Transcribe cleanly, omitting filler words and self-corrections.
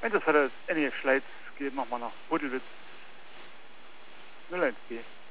Einsatzvater ist NEF Schleiz, geht nochmal nach Buddelwitz 01B.